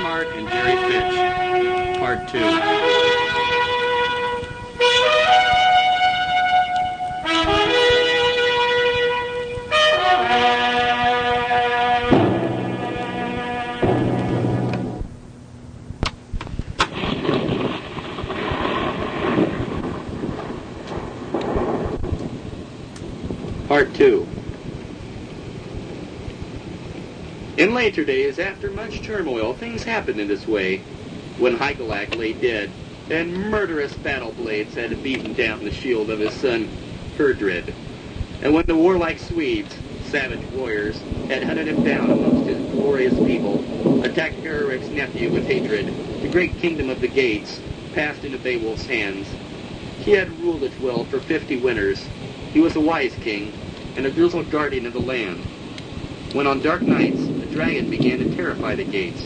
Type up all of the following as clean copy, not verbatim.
Hart and Jerry Fitch, Part 2. Part 2. In later days, after much turmoil, things happened in this way. When Hygelac lay dead, and murderous battle blades had beaten down the shield of his son, Herdred, and when the warlike Swedes, savage warriors, had hunted him down amongst his glorious people, attacked Eric's nephew with hatred, the great kingdom of the Gates passed into Beowulf's hands. He had ruled it well for 50 winters. He was a wise king, and a grizzled guardian of the land, when on dark nights the dragon began to terrify the Gates.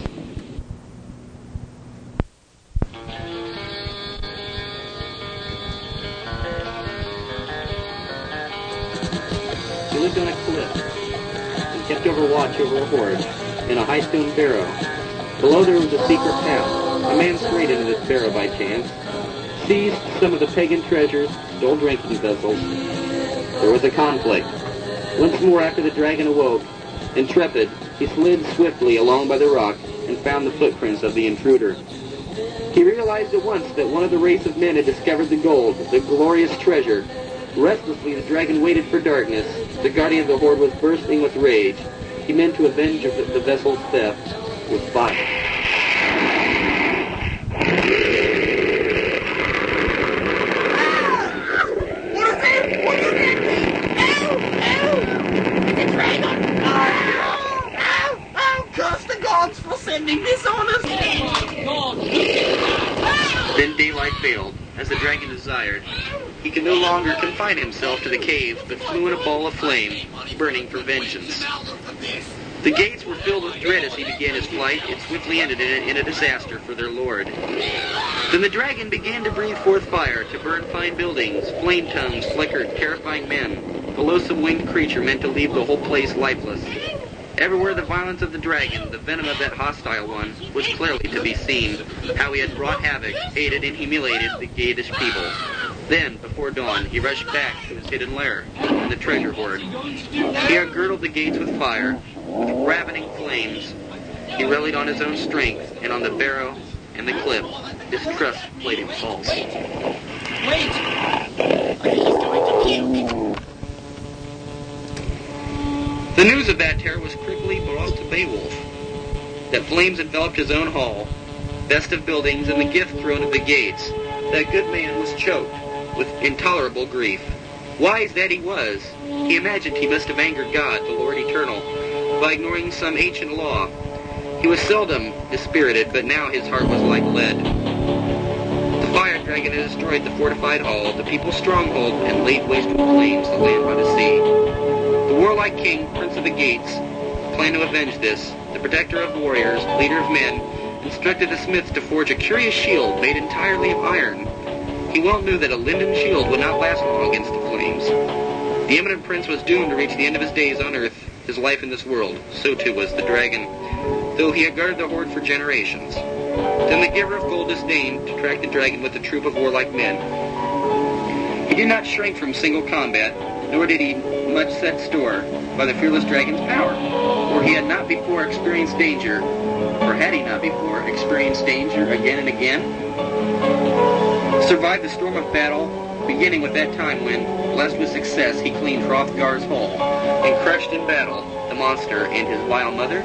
He lived on a cliff, and kept watch over a horde, in a high stone barrow. Below there was a secret path. A man strayed into this barrow by chance, seized some of the pagan treasures, stole drinking vessels. There was a conflict. Once more after the dragon awoke, intrepid, he slid swiftly along by the rock and found the footprints of the intruder. He realized at once that one of the race of men had discovered the gold, the glorious treasure. Restlessly the dragon waited for darkness. The guardian of the horde was bursting with rage. He meant to avenge the vessel's theft with fire. Sending dishonest. Then daylight failed, as the dragon desired. He could no longer confine himself to the cave, but flew in a ball of flame, burning for vengeance. The Gates were filled with dread as he began his flight. It swiftly ended in a disaster for their lord. Then the dragon began to breathe forth fire, to burn fine buildings. Flame tongues flickered, terrifying men. The loathsome winged creature meant to leave the whole place lifeless. Everywhere the violence of the dragon, the venom of that hostile one, was clearly to be seen. How he had wrought havoc, hated and humiliated the Gatish people. Then, before dawn, he rushed back to his hidden lair in the treasure hoard. He had girdled the Gates with fire, with ravening flames. He rallied on his own strength, and on the barrow and the cliff, his trust played him false. Wait! I think he's going to puke. The news of that terror was quickly brought to Beowulf, that flames enveloped his own hall, best of buildings, and the gift throne of the Gates. That good man was choked with intolerable grief. Wise that he was, he imagined he must have angered God, the Lord Eternal, by ignoring some ancient law. He was seldom dispirited, but now his heart was like lead. The fire dragon had destroyed the fortified hall, the people's stronghold, and laid waste with flames the land by the sea. The warlike king, prince of the Gates, planned to avenge this. The protector of warriors, leader of men, instructed the smiths to forge a curious shield made entirely of iron. He well knew that a linden shield would not last long against the flames. The eminent prince was doomed to reach the end of his days on earth, his life in this world. So too was the dragon, though he had guarded the horde for generations. Then the giver of gold disdained to track the dragon with a troop of warlike men. He did not shrink from single combat, nor did he much set store by the fearless dragon's power, for he had not before experienced danger, or had he not before experienced danger again and again? Survived the storm of battle, beginning with that time when, blessed with success, he cleaned Hrothgar's hall, and crushed in battle the monster and his vile mother?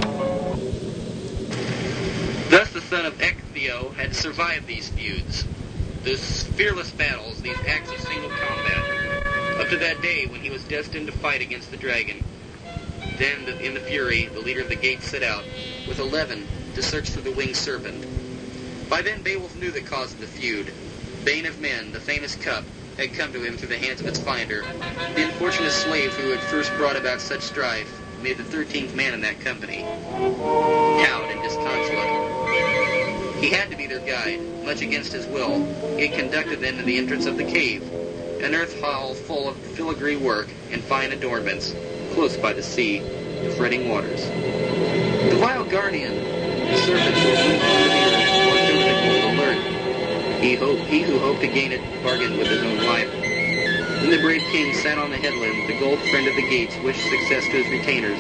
Thus the son of Ecgtheow had survived these feuds, these fearless battles, these acts of single combat, up to that day when he was destined to fight against the dragon. Then, in the fury, the leader of the Gates set out, with 11, to search for the winged serpent. By then Beowulf knew the cause of the feud. Bane of men, the famous cup, had come to him through the hands of its finder. The unfortunate slave who had first brought about such strife, made the 13th man in that company. Cowed and disconsolate. He had to be their guide, much against his will. He had conducted them to the entrance of the cave, an earth hall full of filigree work and fine adornments, close by the sea, the fretting waters. The vile guardian The serpent will move under the earth, watch over the gold alert. He who hoped to gain it bargained with his own life. When the brave king sat on the headland, the gold friend of the gates wished success to his retainers.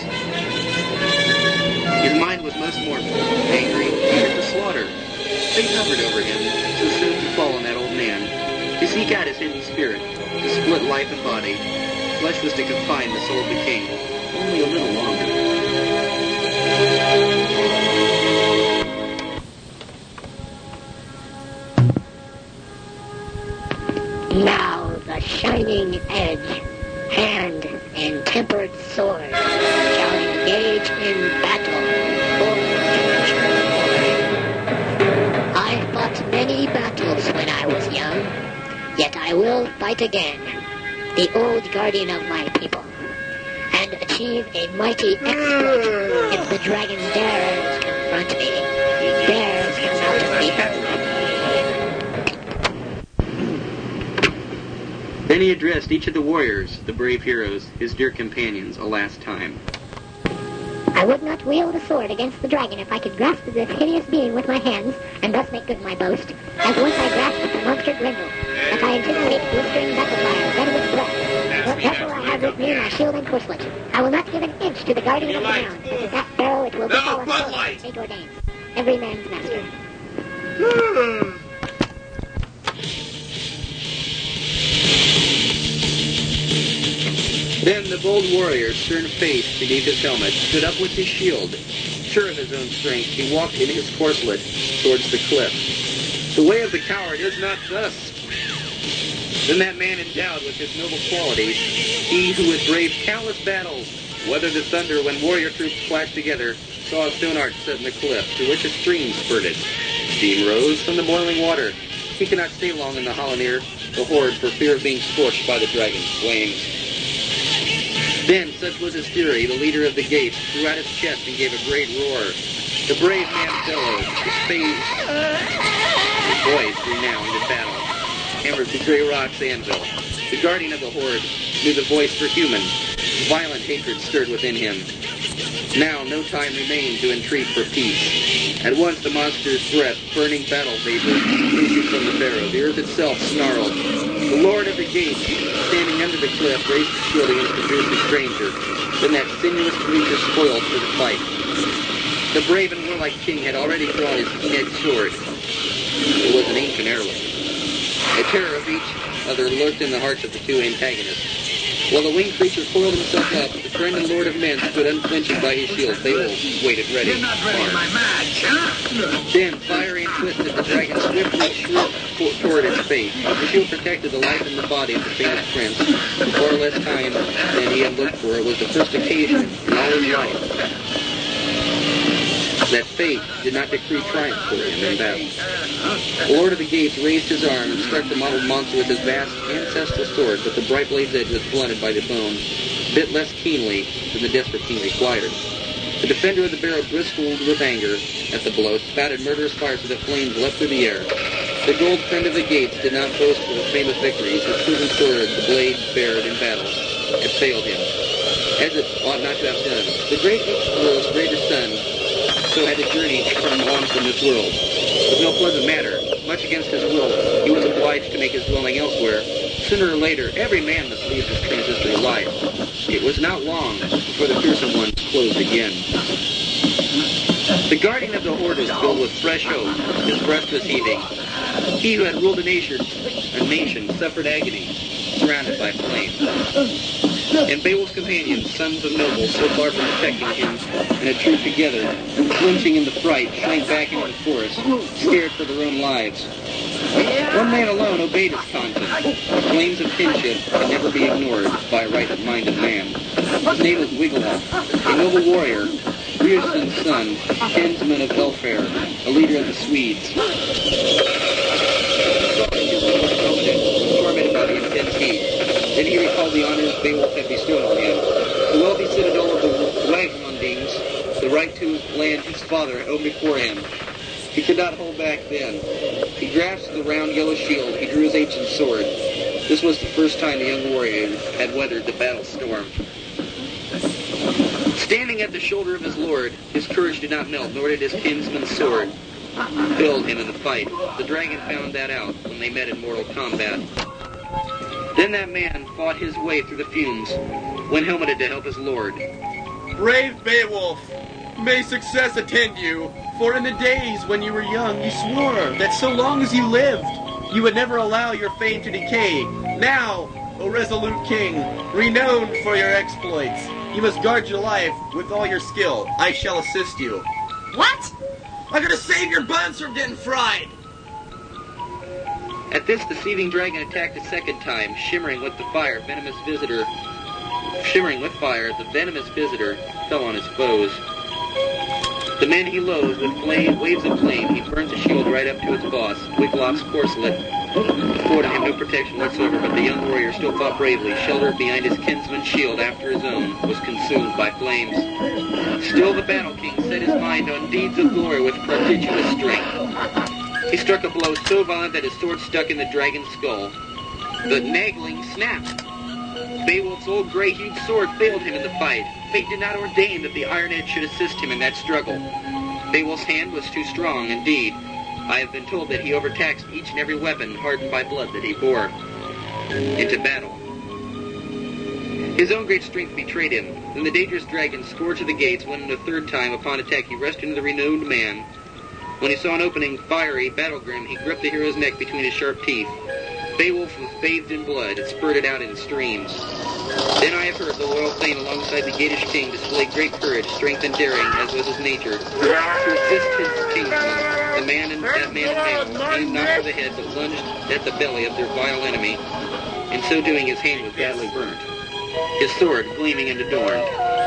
His mind was most mournful, angry, eager for slaughter. Fate hovered over him, so soon to fall on that old man, to seek out his hidden spirit, to split life and body. Flesh was to confine the soul of the king, only a little longer. Now the shining edge, hand, and tempered sword shall engage in battle for adventure. I fought many battles when I was young, yet I will fight again, the old guardian of my people, and achieve a mighty exploit if the dragon dares confront me, dares come out of the earth. Then he addressed each of the warriors, the brave heroes, his dear companions, a last time. I would not wield a sword against the dragon if I could grasp this hideous being with my hands, and thus make good my boast, as once I grasped the monster Grendel, that I anticipate blistering battle fire, venomous breath. Therefore I have with me my shield and corslet. I will not give an inch to the guardian of the ground, but to that barrow it will befall us so as fate ordains. Every man's master. Then the bold warrior, stern-faced beneath his helmet, stood up with his shield. Sure of his own strength, he walked in his corslet towards the cliff. The way of the coward is not thus. Then that man endowed with his noble qualities, he who had braved countless battles, weathered the thunder when warrior troops clashed together, saw a stone arch set in the cliff, through which a stream spurted. Steam rose from the boiling water. He could not stay long in the hollow near the horde for fear of being scorched by the dragon's flames. Then, such was his fury, the leader of the gates threw out his chest and gave a great roar. The brave man bellowed, his voice renowned in battle, hammered the grey rock's anvil. The guardian of the horde knew the voice for human. Violent hatred stirred within him. Now no time remained to entreat for peace. At once the monster's breath, burning battle vapor, issued from the barrow. The earth itself snarled. The lord of the gates, standing under the cliff, raised his shield against the fearsome stranger. Then that sinuous creature spoiled for the fight. The brave and warlike king had already drawn his keen-edged sword. It was an ancient heirloom. A terror of each other lurked in the hearts of the two antagonists. While the winged creature coiled himself up, the friend and lord of men stood unflinching by his shield. Beowulf waited ready. You're not ready for my match, huh? Then, fiery and twisted, the dragon swiftly shrieked toward its fate. The shield protected the life and the body of the famous prince. For far less time than he had looked for, it was the first occasion in all his life that fate did not decree triumph for him in battle. The Lord of the Gates raised his arm and struck the mottled monster with his vast ancestral sword, but the bright blade's edge was blunted by the bone, a bit less keenly than the desperate king required. The defender of the barrow bristled with anger at the blow, spouted murderous fire so that flames leapt through the air. The gold friend of the Gates did not boast of his famous victories. His proven sword, the blade bared in battle, had failed him, as it ought not to have done. The great world's greater son, so had to journey on from this world. It was no pleasant matter. Much against his will, he was obliged to make his dwelling elsewhere. Sooner or later, every man must leave this transitory life. It was not long before the fearsome one closed again. The guardian of the horde was filled with fresh hope. His breast was heaving. He who had ruled a nation suffered agony, surrounded by flames. And Beowulf's companions, sons of nobles, so far from protecting him, and had trooped together, flinching in the fright, shrank back into the forest, scared for their own lives. One man alone obeyed his conscience. The flames of kinship could never be ignored by a right-minded man. His name was Wiglaf, a noble warrior, Riordan's son, kinsman of Elfhere, a leader of the Swedes. Tormented by the intense heat. Then he recalled the honors Beowulf had bestowed on him. The wealthy citadel of the Wagemundings, the right to land his father had opened before him. He could not hold back then. He grasped the round yellow shield. He drew his ancient sword. This was the first time the young warrior had weathered the battle storm. Standing at the shoulder of his lord, his courage did not melt, nor did his kinsman's sword fail him in the fight. The dragon found that out when they met in mortal combat. Then that man fought his way through the fumes, when helmeted to help his lord. Brave Beowulf, may success attend you, for in the days when you were young you swore that so long as you lived, you would never allow your fame to decay. Now, O resolute king, renowned for your exploits, you must guard your life with all your skill. I shall assist you. What? I'm gonna save your buns from getting fried! At this, the seething dragon attacked a second time, shimmering with fire, the venomous visitor fell on his foes. The men he loathed with waves of flame, he burnt the shield right up to its boss. Wiglaf's corselet afforded him no protection whatsoever, but the young warrior still fought bravely, sheltered behind his kinsman's shield after his own was consumed by flames. Still the Battle King set his mind on deeds of glory with prodigious strength. He struck a blow so violent that his sword stuck in the dragon's skull. The nagling snapped. Beowulf's old gray-hued sword failed him in the fight. Fate did not ordain that the Iron Edge should assist him in that struggle. Beowulf's hand was too strong, indeed. I have been told that he overtaxed each and every weapon hardened by blood that he bore into battle. His own great strength betrayed him. Then the dangerous dragon scourged to the gates when, a third time, upon attack, he rushed into the renowned man. When he saw an opening, fiery, battle-grim, he gripped the hero's neck between his sharp teeth. Beowulf was bathed in blood. It spurted out in streams. Then I have heard the loyal Thane alongside the Geatish king display great courage, strength, and daring, as was his nature, to assist his kinsman. The man in that man's hand aimed not for the head, but lunged at the belly of their vile enemy. In so doing, his hand was badly burnt. His sword, gleaming and adorned,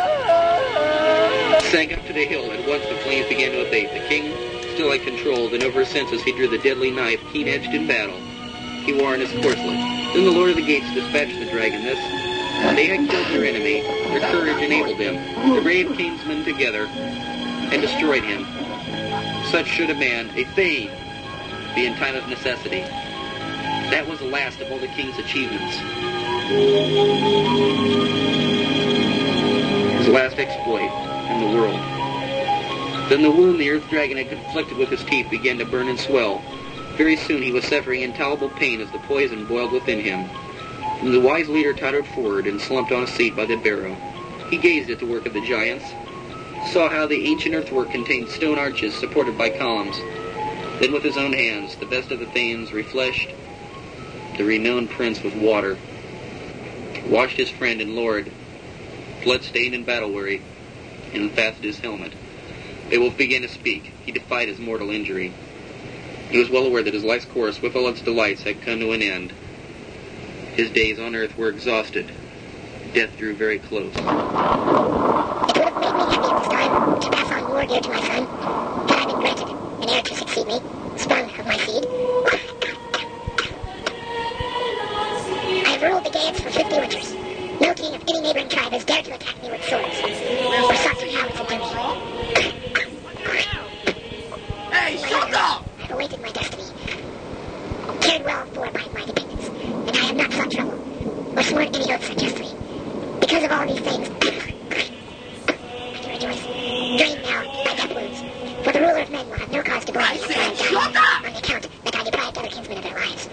sank up to the hill. At once the flames began to abate. The king still had control, then over his senses he drew the deadly knife, keen-edged in battle, he wore in his corselet. Then the Lord of the Gates dispatched the dragon thus. They had killed their enemy, their courage enabled them, the brave kinsmen together, and destroyed him. Such should a man, a thane, be in time of necessity. That was the last of all the king's achievements. His last exploit in the world. Then the wound the earth dragon had inflicted with his teeth began to burn and swell. Very soon he was suffering intolerable pain as the poison boiled within him. And the wise leader tottered forward and slumped on a seat by the barrow. He gazed at the work of the giants, saw how the ancient earthwork contained stone arches supported by columns. Then with his own hands, the best of the thanes refleshed the renowned prince with water, washed his friend and lord, blood-stained and battle-weary, and unfastened his helmet. Beowulf began to speak. He defied his mortal injury. He was well aware that his life's course, with all its delights, had come to an end. His days on earth were exhausted. Death drew very close. It would have made me happy at this time to pass on war dear to my son, had I been granted an heir to succeed me, sprung of my seed. I have ruled the Geats for 50 winters. No king of any neighboring tribe has dared to attack me with swords, or sought to cowards into me. Hey, shut up! I have awaited my destiny, cared well for by my dependents, and I have not sought trouble, or sworn any oaths unjustly. Because of all these things, I can rejoice. Drain now my death wounds, for the ruler of men will have no cause to blame me until I am dying, on the account that I deprived other kinsmen of their lives.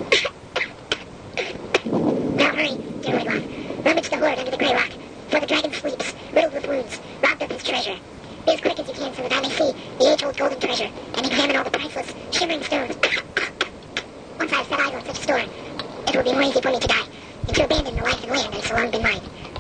Now hurry, dear Wiglaf, rummage the hoard under the grey rock, for the dragon sleeps, riddled with wounds, robbed of his treasure. Be as quick as you can so that I may see the age-old golden treasure, and examine all the priceless, shimmering stones. Once I have set eyes on such a store, it will be more easy for me to die, and to abandon the life and land that has so long been mine.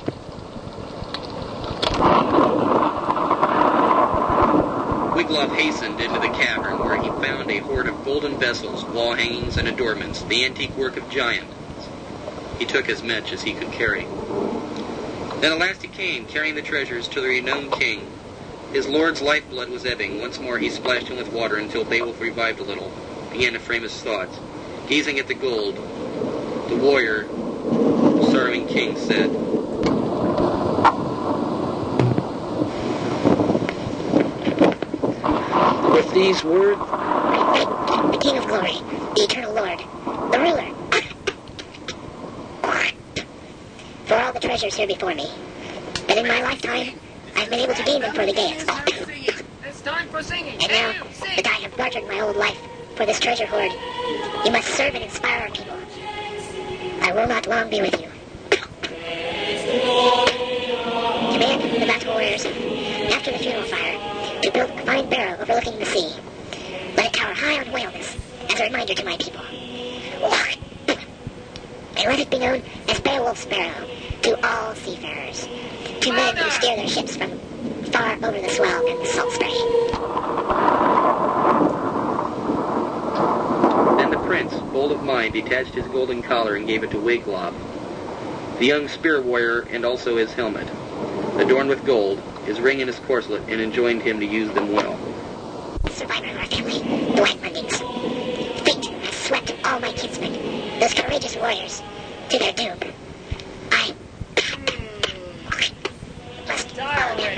Wiglaf hastened into the cavern, where he found a hoard of golden vessels, wall hangings, and adornments, the antique work of giants. He took as much as he could carry. Then at last he came, carrying the treasures, to the renowned king. His lord's lifeblood was ebbing. Once more he splashed him with water until Beowulf revived a little, began to frame his thoughts. Gazing at the gold, the warrior, sorrowing king, said, with these words, The King of Glory, the Eternal Lord, the ruler, for all the treasures here before me, that in my lifetime I've been able to gain them for the Gaels. It's time for singing. And now that I have bartered my old life for this treasure hoard, you must serve and inspire our people. I will not long be with you. Command the battle warriors, after the funeral fire, to build a fine barrow overlooking the sea. Let it tower high on whalemas, as a reminder to my people. And let it be known as Beowulf's Barrow to all seafarers, to men who steer their ships from far over the swell and the salt spray. Then the prince, bold of mind, detached his golden collar and gave it to Wiglaf, the young spear warrior, and also his helmet, adorned with gold, his ring and his corselet, and enjoined him to use them well. Survivor of our family, the White Mundings. Fate has swept all my kinsmen, those courageous warriors, to their doom. I must follow them.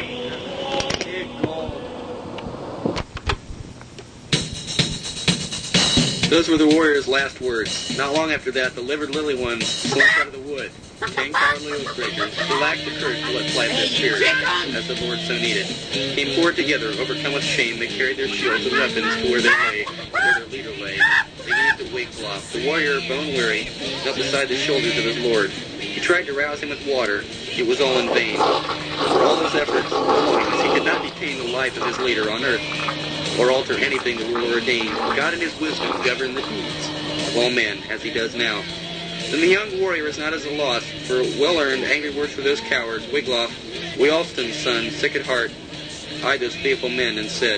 Those were the warrior's last words. Not long after that, the livered lily ones slunk out of the wood. 10 cowardly oathbreakers, who lacked the courage to let fly their spears, as the Lord so needed, came forward together, overcome with shame. They carried their shields and weapons to where they lay, where their leader lay. They gave to Wiglaf. The warrior, bone-weary, knelt beside the shoulders of his lord. He tried to rouse him with water. It was all in vain. For all his efforts, he could not detain the life of his leader on earth, or alter anything the Lord ordained. God in his wisdom governed the deeds of all men, as he does now. Then the young warrior is not as a loss, for well-earned angry words for those cowards. Wiglaf, Weohstan's son, sick at heart, eyed those faithful men and said,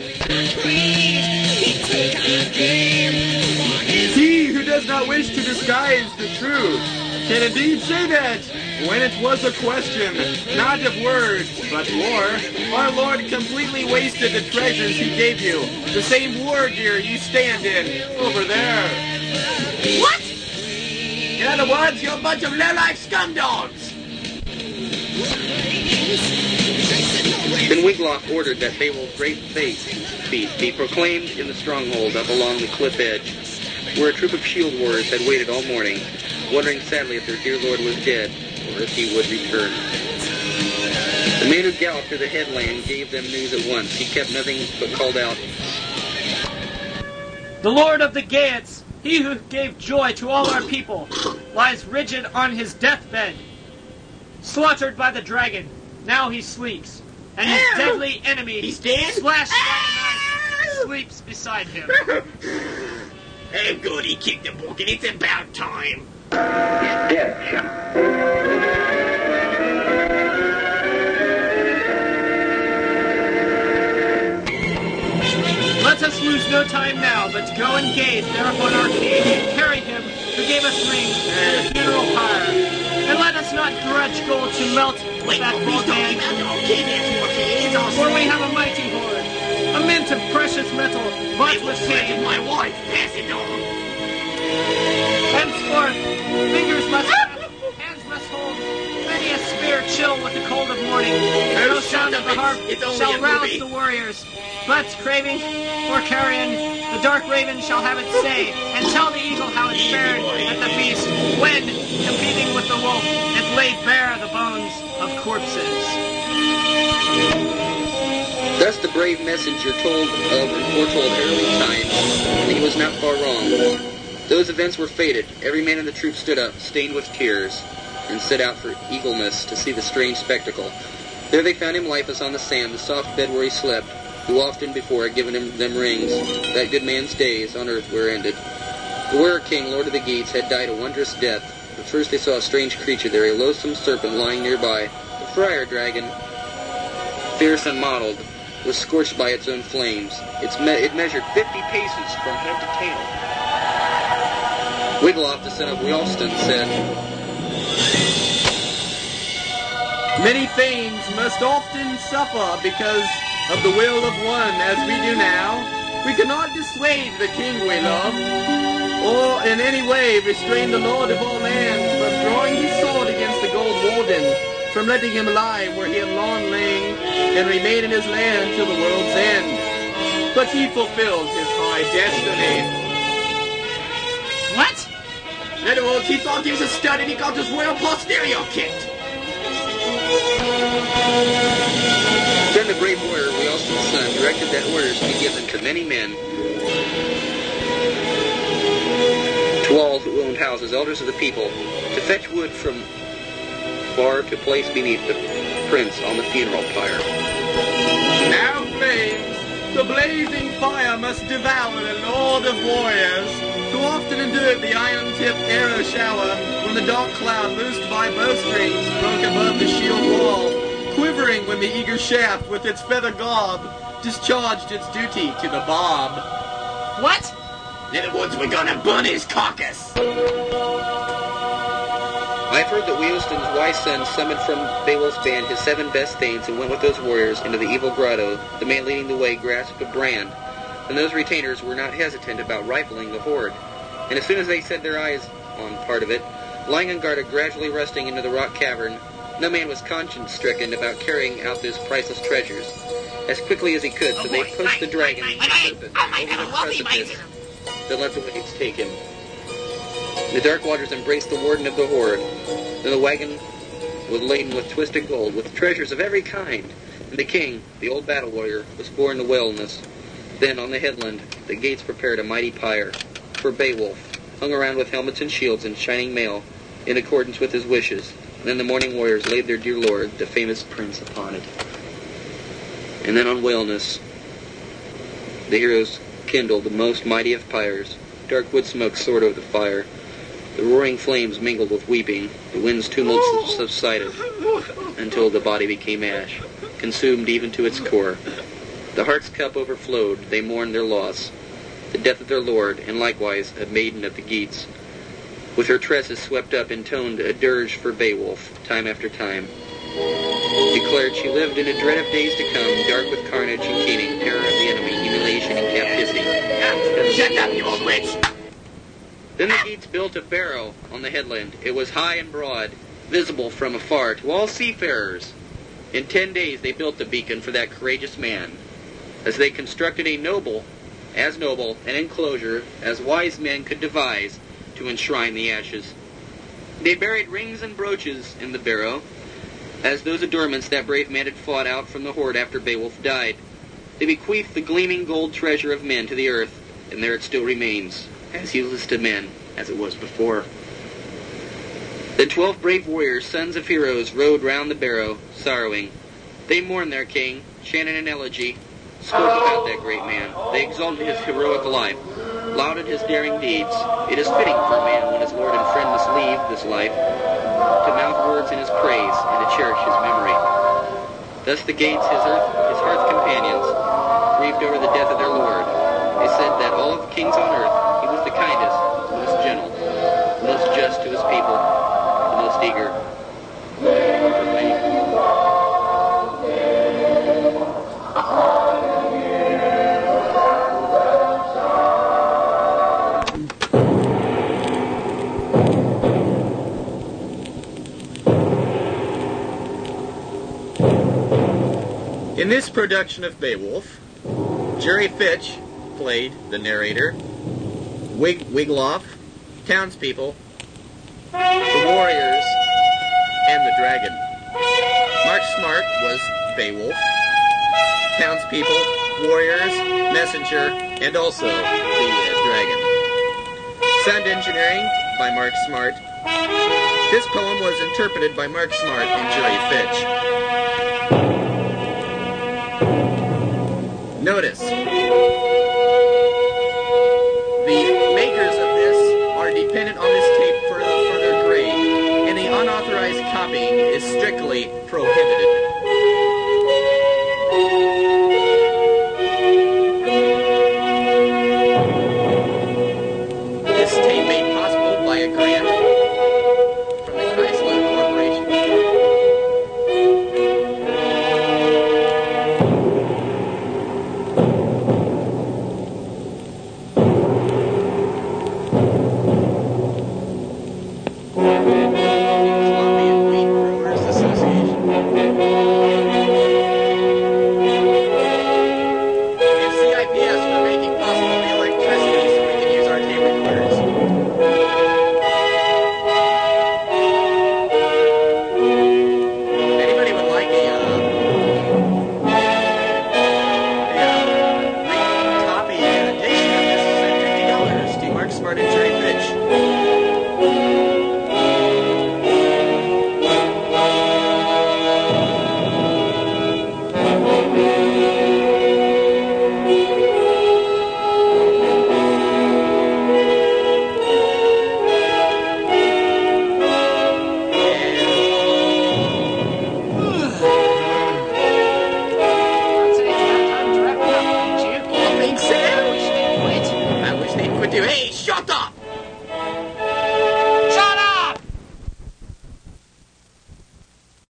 He who does not wish to disguise the truth can indeed say that when it was a question, not of words, but war, our Lord completely wasted the treasures he gave you, the same war gear you stand in over there. What? In other words, you're a bunch of low-life scumdogs. Then Wiglaf ordered that Beowulf's great feat be proclaimed in the stronghold up along the cliff edge, where a troop of shield warriors had waited all morning, wondering sadly if their dear lord was dead, or if he would return. The man who galloped to the headland gave them news at once. He kept nothing but called out, The Lord of the Geats, he who gave joy to all our people, lies rigid on his deathbed, slaughtered by the dragon. Now he sleeps, and his deadly enemy, He's dead? slashed by a knife, sleeps beside him. Oh, good, he kicked the book, and it's about time. He's dead, chum. Let us lose no time now, but go and gaze thereupon our king, and carry him who gave us rings to the funeral pyre. And let us not grudge gold to melt Wait, that he's bald talking man, about our king, that's what he is, I'll for we say. have a mighty hoard, a mint of precious metal, bought It with was left pain. with my wife, pass it on. Henceforth, fingers must grasp, hands must hold, many a spear chill with the cold of morning. Oh, No sound of the harp it's only shall a rouse movie. the warriors. But, craving or carrion, the dark raven shall have its say, and tell the eagle how it fared at the feast, when, competing with the wolf, it laid bare the bones of corpses. Thus the brave messenger told of and foretold early times, and he was not far wrong. Those events were fated. Every man in the troop stood up, stained with tears, and set out for Eagleness to see the strange spectacle. There they found him lifeless on the sand, the soft bed where he slept, who often before had given him them rings. That good man's days on earth were ended. The warrior king, lord of the Geats, had died a wondrous death. But first they saw a strange creature there, a loathsome serpent lying nearby. The friar dragon, fierce and mottled, was scorched by its own flames. It measured 50 paces from head to tail. Wiglaf, the son of Weohstan, said, Many thanes must often suffer because of the will of one, as we do now. We cannot dissuade the king we love, or in any way restrain the lord of all lands from drawing his sword against the gold warden, from letting him lie where he had long lain, and remain in his land till the world's end. But he fulfilled his high destiny. What? In other words, he thought he was a stud and he got his royal posterior kicked. Then the brave warrior, Wheelston's son, directed that orders be given to many men, to all who owned houses, elders of the people, to fetch wood from far to place beneath the prince on the funeral pyre. Now flames, the blazing fire must devour the lord of warriors, who often endured the iron-tipped arrow shower when the dark cloud loosed by bowstrings broke above the shield wall, quivering when the eager shaft with its feather garb discharged its duty to the barb. What? In other words, we're gonna burn his carcass. I've heard that Wheelston's wise son summoned from Beowulf's band his 7 best thanes and went with those warriors into the evil grotto. The man leading the way grasped a brand, and those retainers were not hesitant about rifling the hoard. And as soon as they set their eyes on part of it, lying unguarded, gradually rusting into the rock cavern, no man was conscience-stricken about carrying out those priceless treasures. As quickly as he could, so they pushed the dragon and the serpent over the precipice that let the waves take him. The dark waters embraced the warden of the hoard. Then the wagon was laden with twisted gold, with treasures of every kind. And the king, the old battle warrior, was borne to wellness. Then on the headland, the gates prepared a mighty pyre for Beowulf, hung around with helmets and shields and shining mail, in accordance with his wishes. And then the morning warriors laid their dear lord, the famous prince, upon it. And then on wellness, the heroes kindled the most mighty of pyres. Dark wood smoke soared over the fire. The roaring flames mingled with weeping. The wind's tumult subsided until the body became ash, consumed even to its core. The heart's cup overflowed. They mourned their loss, the death of their lord, and likewise a maiden of the Geats. With her tresses swept up, intoned a dirge for Beowulf, time after time. Declared she lived in a dread of days to come, dark with carnage and keening, terror of the enemy, humiliation and captivity. Shut up, you old witch! Then the Geats built a barrow on the headland. It was high and broad, visible from afar to all seafarers. In 10 days they built the beacon for that courageous man, as they constructed as noble an enclosure as wise men could devise to enshrine the ashes. They buried rings and brooches in the barrow, as those adornments that brave man had fought out from the hoard after Beowulf died. They bequeathed the gleaming gold treasure of men to the earth, and there it still remains, as useless to men as it was before. Then 12 brave warriors, sons of heroes, rode round the barrow, sorrowing. They mourned their king, chanted an elegy, spoke about that great man. They exalted his heroic life, lauded his daring deeds. It is fitting for a man when his lord and friend must leave this life to mouth words in his praise and to cherish his memory. Thus the Geats, his hearth's companions, grieved over the death of their lord. They said that all of the kings on earth, he was the kindest, the most gentle, the most just to his people, the most eager for fame. In this production of Beowulf, Jerry Fitch played the narrator, Wiglaf, townspeople, the warriors, and the dragon. Mark Smart was Beowulf, townspeople, warriors, messenger, and also the dragon. Sound engineering by Mark Smart. This poem was interpreted by Mark Smart and Jerry Fitch. Notice, the makers of this are dependent on this tape for their grade, and the unauthorized copying is strictly prohibited.